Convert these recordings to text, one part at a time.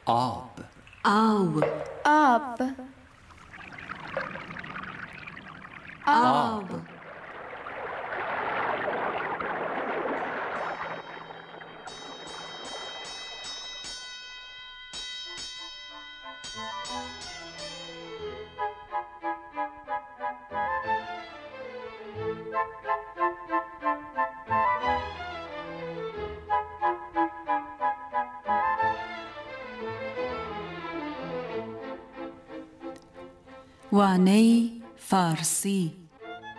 آب آب آب آب وانەی فارسی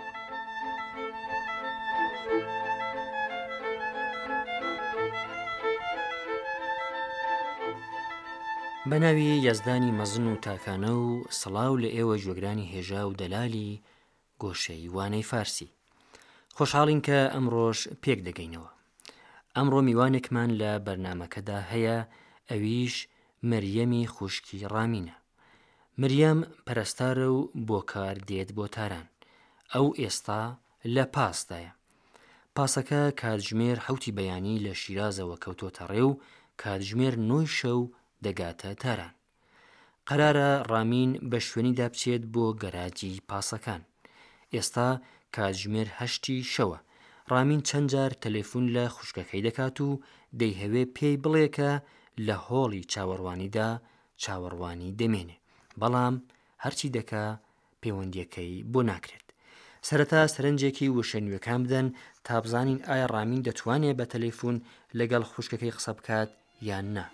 بەناوی یەزدانی مەزن و تاکانە و سڵاو لە ئێوە گوێگرانی هێژا و دەلالی گۆشەی وانەی فارسی. خۆشحاڵین کە ئەمڕۆژ پێک دەگەینەوە. ئەمڕۆ میوانێکمان لە بەرنامەکەدا هەیە، ئەویش مەریەمی خوشکی ڕامینە. مریەم پەرستارە و بۆ کار دێت بۆ تاران. ئەو ئێستا لە پاسدایە. پاسەکە کاتژمێر 7 بەیانی لە شیرازەوە کەوتۆتە ڕێ و کاتژمێر 9 شەو دەگاتە تاران. قەرارە ڕامین بە شوێنیدا بچێت بۆ گەراجی پاسەکان. ئێستا کاتژمێر 8 شەوە. ڕامین چەند جار تەلێفۆن لە خوشکەکەی دەکات و دەیهەوێ پێی بڵێ کە لە هۆڵی چاوەڕوانیدا چاوەڕوانی دەمێنێ، بەڵام هەرچی دەکا پەیوەندیەکەی بۆ ناکرێت. سەرەتا سەرنجێکی وشەنوێکان بدەن تا بزانین ئایا ڕامین دەتوانێت بە تەلێفۆن لەگەڵ خوشکەکەی قسە بکات یان نا.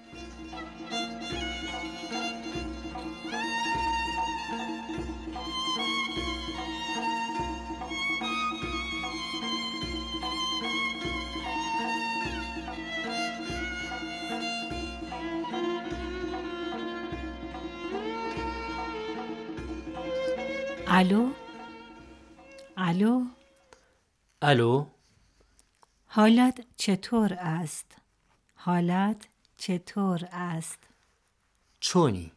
الو الو الو، حالت چطور است؟ حالت چطور است؟ چۆنی؟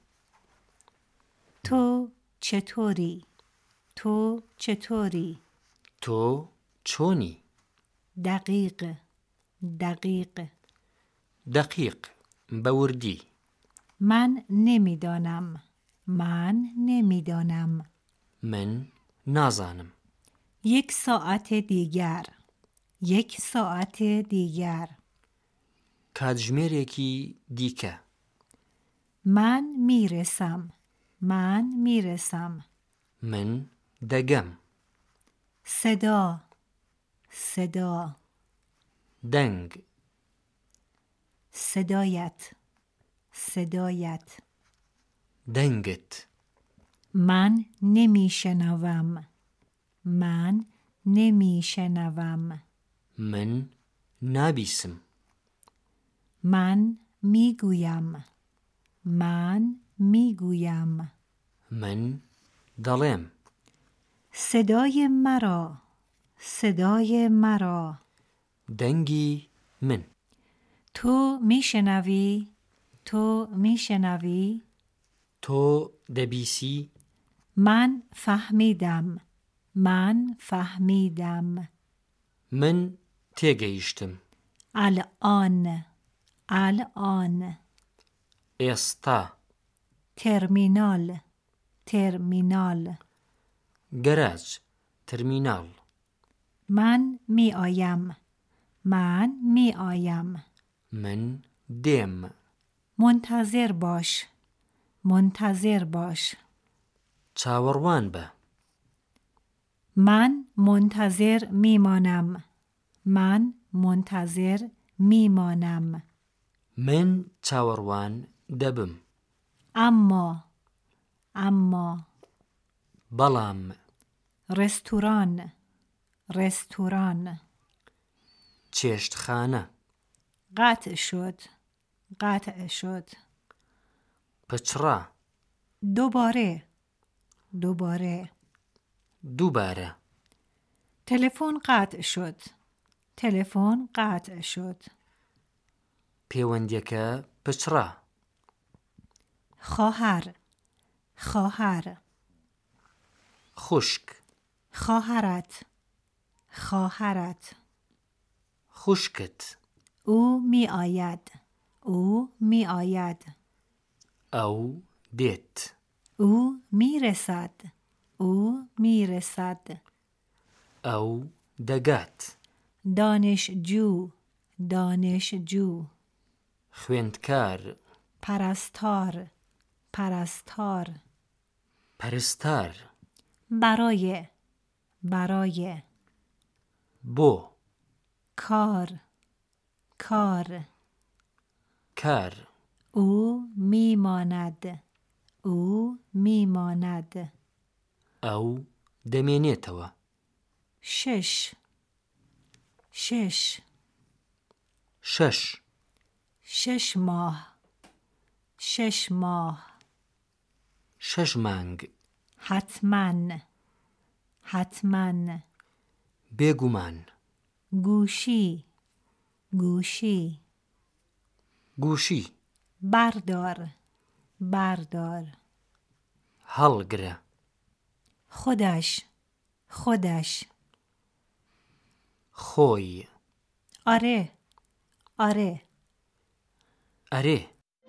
تو چطوری؟ تو چطوری؟ تۆ چۆنی؟ دقیق دقیق دقیق بەوردی. من نمیدانم. من نمیدانم. من نازانم. 1 ساعت دیگر. 1 ساعت دیگر. کاتژمێرێکی دیکە. من میرسم. من میرسم. من دەگەم. صدا صدا دەنگ. صدایت صدایت. دەنگت. من نمیشنوم. من نمیشنوم. من نابیسم. من میگویم. من میگویم. من دەڵێم. صدای مرا. صدای مرا. دەنگی من. تو میشنوی. تو میشنوی. تۆ دەبیسی. من فهمیدم. من فهمیدم. من تێگەیشتم. الان. الان. ئێستا. ترمینال. ترمینال. گەراج. ترمینال. من می آیم. من می آیم. من دێم. منتظر باش. منتظر باش. چاوەڕوان بە. من منتظر می مانم. من منتظر می مانم. من چاوەڕوان دەبم. اما. اما. بەڵام. رستوران. رستوران. چێشتخانە. قطع شد. قطع شد. پچڕا. دوباره. دوباره. دووبارە. تلفن قطع شد. تلفن قطع شد. پەیوەندیەکە پچڕا. خواهر. خواهر. خوشک. خواهرت. خواهرت. خوشکت. او می آید. او می آید. او دێت. او میرسد. او میرسد. او دەگات. دانشجو. دانشجو. خوێندکار. پرستار. پرستار. پەرستار. برای. برای. بۆ. کار. کار. کار. او میماند. او میماند. او دەمێنێتەوە. شش. شش. شەش. 6 ماه. 6 ماه. 6 مانگ. حتما. حتما. بێگومان. گوشی. گوشی. گوشی. بردار. بردار. هەڵگرە. خودش. خودش. خۆی. آره. آره. ئەرێ.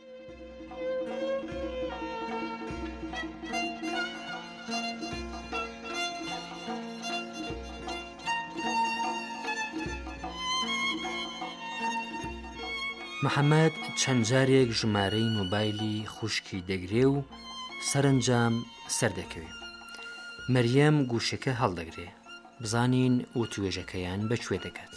محەممەد چەند جارێک ژمارەی مۆبایلی خوشکی دەگرێ و سەرنجام سەردەکەوێ. مەریەم گوشەکە هەڵدەگرێ، بزانین وتوێژەکەیان بەکوێ دەکات.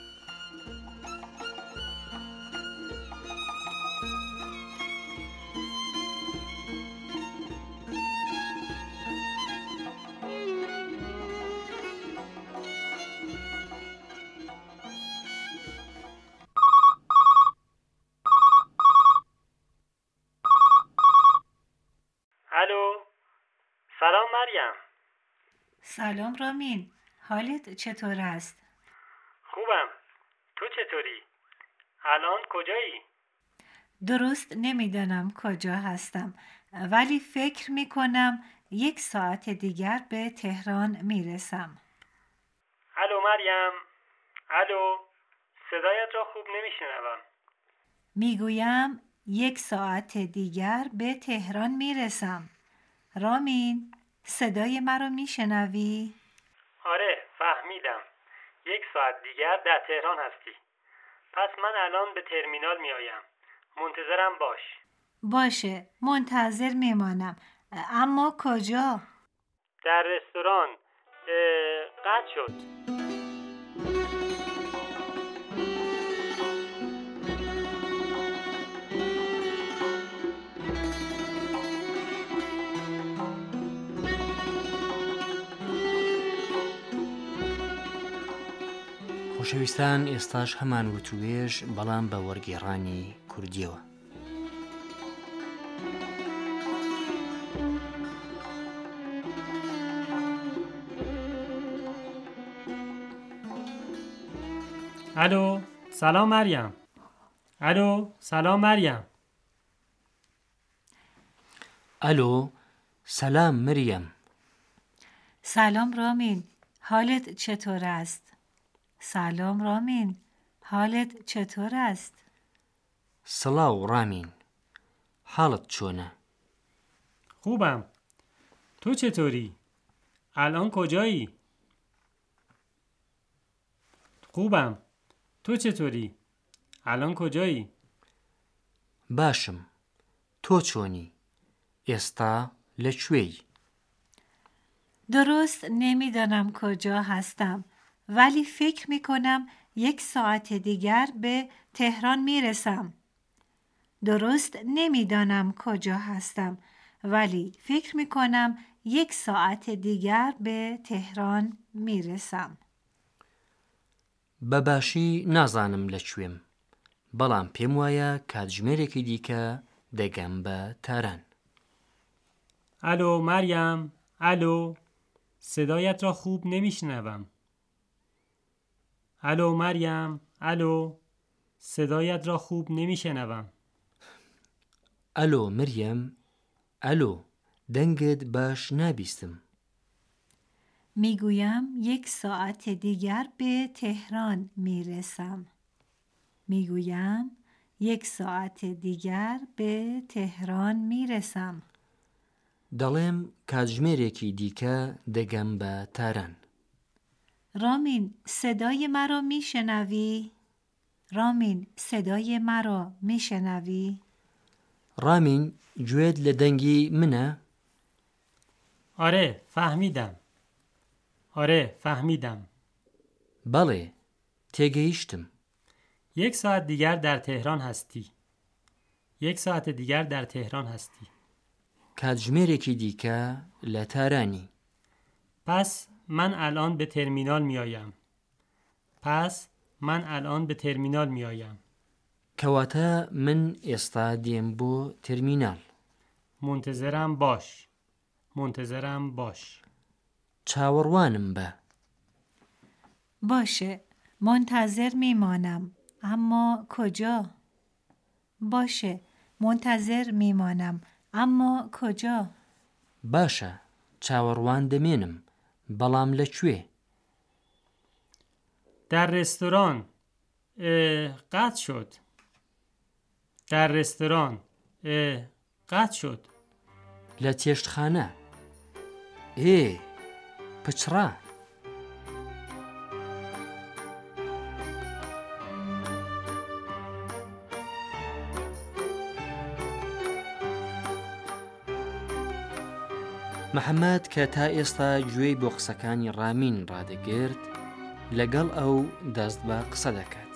الو، سلام مریم. سلام رامین. حالت چطور است؟ خوبم. تو چطوری؟ الان کجایی؟ درست نمیدانم کجا هستم، ولی فکر می کنم 1 ساعت دیگر به تهران میرسم. الو مریم. الو، صدایت را خوب نمیشنوم. میگویم 1 ساعت دیگر به تهران میرسم. رامین، صدای مرا میشنوی؟ آره، فهمیدم. 1 ساعت دیگر در تهران هستی. پس من الان به ترمینال میآیم. منتظرم باش. باشه، منتظر میمانم. اما کجا؟ در رستوران. قطع شد. خۆشەویستان، ئێستاش هەمان وتوێژ بەڵام بە وەرگێڕانی کوردیەوە. الو، سلام مریم. الو، سلام مریم. الو، سلام مریم. سلام رامین، حالت چطور است؟ سلام رامین، حالت چطور است؟ سڵاو ڕامین، حاڵت چۆنە؟ خوبم. تو چطوری؟ الان کجایی؟ خوبم. تو چطوری؟ الان کجایی؟ باشم. تۆ چۆنی؟ ئێستا لەکوێی؟ درست نمیدانم کجا هستم، ولی فکر می کنم 1 ساعت دیگر به تهران میرسم. درست نمیدانم کجا هستم، ولی فکر می کنم 1 ساعت دیگر به تهران میرسم. بەباشی نازانم لەکوێم، بەڵام پێم وایە کاتژمێرێکی دیکە دەگەم بە تاران. الو مریم. الو، صدایت را خوب نمیشنوم. الو مریم. الو، صدایت را خوب نمیشنوم. الو مریم. الو، دەنگت باش نابیستم. میگویم 1 ساعت دیگر به تهران میرسم. میگویم 1 ساعت دیگر به تهران میرسم. دەڵێم کاتژمێرێکی دیکە دەگەم بە تاران. رامین صدای مرا میشنوی؟ رامین صدای مرا میشنوی؟ رامین گوێت لە دەنگی منە؟ آره فهمیدم. آره فهمیدم. بەڵێ تێگەیشتم. 1 ساعت دیگر در تهران هستی. 1 ساعت دیگر در تهران هستی. کاتژمێرێکی دیکە لە تارانی. پس من الان به ترمینال می آیم. پس من الان به ترمینال می آیم. کەواتە من ئێستا دێم بۆ تەرمینال. منتظرم باش. منتظرم باش. چاوەڕوانم بە. باشه منتظر میمانم. اما کجا؟ باشه منتظر میمانم. اما کجا؟ باشە چاوەڕوان دەمێنم بەڵام لەکوێ؟ در رستوران. قطع شد. در رستوران. قطع شد. لە چێشتخانە. پچڕا. محەممەد کە تا ئێستا گوێی بۆ قسەکانی ڕامین ڕادەگرت لەگەڵ ئەو دەست بە قسە دەکات.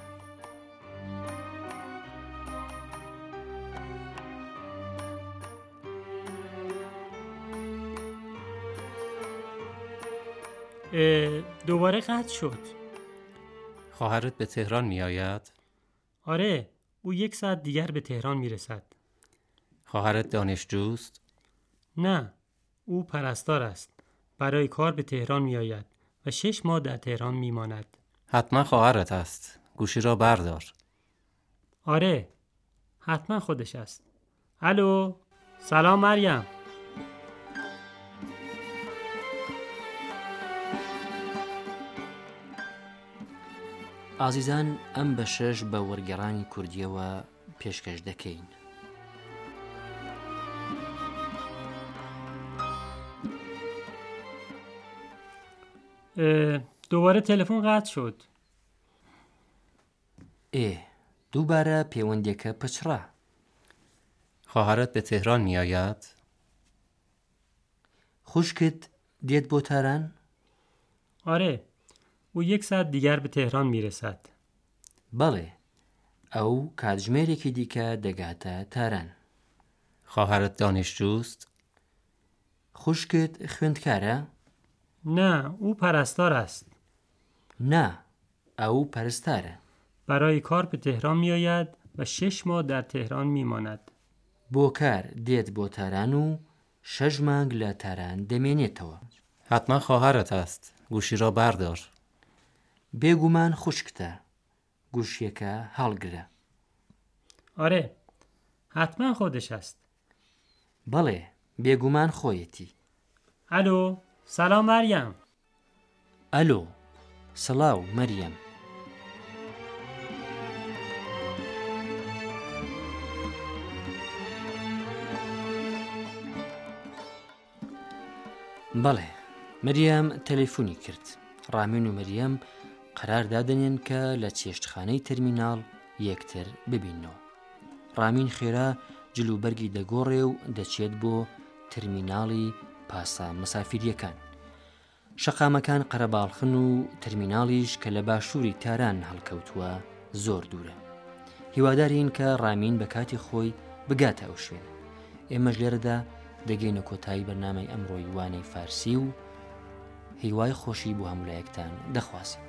دوباره قطع شد. خواهرت به تهران می آید؟ آره او 1 ساعت دیگر به تهران می رسد. خواهرت دانشجوست؟ نه او پرستار است. برای کار به تهران می آید و 6 ماه در تهران می ماند. حتما خواهرت است. گوشی را بردار. آره حتما خودش است. الو سلام مریم. ئازیزان ئەم بەشەش بە وەرگێڕانی کوردیەوە پێشکەش دەکەین. دوباره تلفن قطع شد. دووبارە پەیوەندیەکە پچڕا. خواهرت به تهران می آید؟ خوشکت دێت بۆ تاران؟ آره او 1 ساعت دیگر به تهران می رسد. بەڵێ ئەو کاتژمێرێکی دیکە دەگاتە تاران. خواهرت دانشجوست؟ خوشکت خوێندکارە؟ نه او پرستار است. نه ئەو پەرستارە. برای کار به تهران می آید و 6 ماه در تهران می ماند. بۆ کار دێت بۆ تاران و 6 مانگ لە تاران دەمێنێتەوە. حتما خواهرت است. گوشی را بردار. بێگومان خوشکتە. گوشیەکە هەڵگرە. آره حتما خودش است. بەڵێ بێگومان خۆیەتی. الو سلام مریم. ئەلۆ سڵاو مەریەم. بەڵێ مەریەم تەلەفۆنی کرد. ڕامین و مەریەم قەرار دادنێن کە لە چێشتخانەی تەرمیناڵ یەکتر ببینەوە. ڕامین خێرا جلوبەرگی دەگۆڕێ و دەچێت بۆ تەرمیناڵی پاسا مسافیریەکان. شەقامەکان قەرەباڵخن و تەرمیناڵیش کە لە باشووری تاران هەڵکەوتووە زۆر دوورە. هیوادارین کە ڕامین بە کاتی خۆی بگاتە ئەو شوێنە. ئێمەش لێرەدا دەگەینە کۆتایی بەرنامەی ئەمڕۆی وانەی فارسی و هیوای خۆشی بۆ هەموو لایەکتان دەخوازیم.